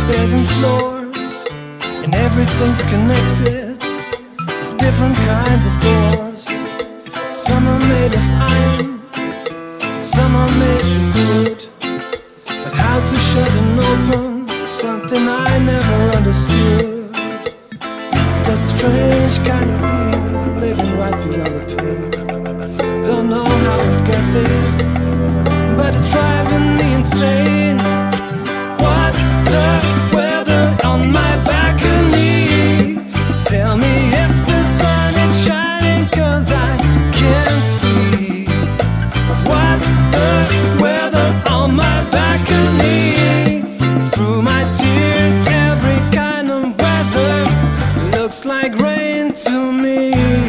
stairs and floors, and everything's connected with different kinds of doors. Some are made of iron, and some are made of wood. But how to shut and open something I never understood. There's a strange kind of being living right beyond the pain. Don't know how it got there, but it's driving me insane. What's the weather on my balcony? Tell me if the sun is shining, 'cause I can't see. What's the weather on my balcony? Through my tears, every kind of weather looks like rain to me.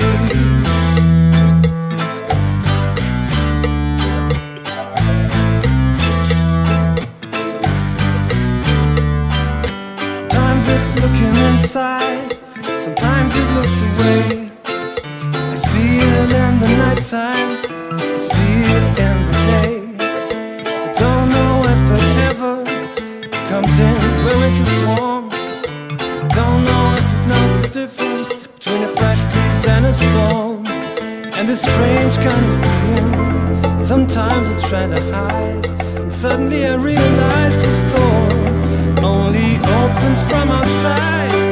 It's looking inside, sometimes it looks away. I see it in the nighttime, I see it in the day. I don't know if it ever comes in where it is warm. I don't know if it knows the difference between a fresh breeze and a storm. And this strange kind of being, sometimes it's trying to hide, and suddenly I realize the storm only opens from outside.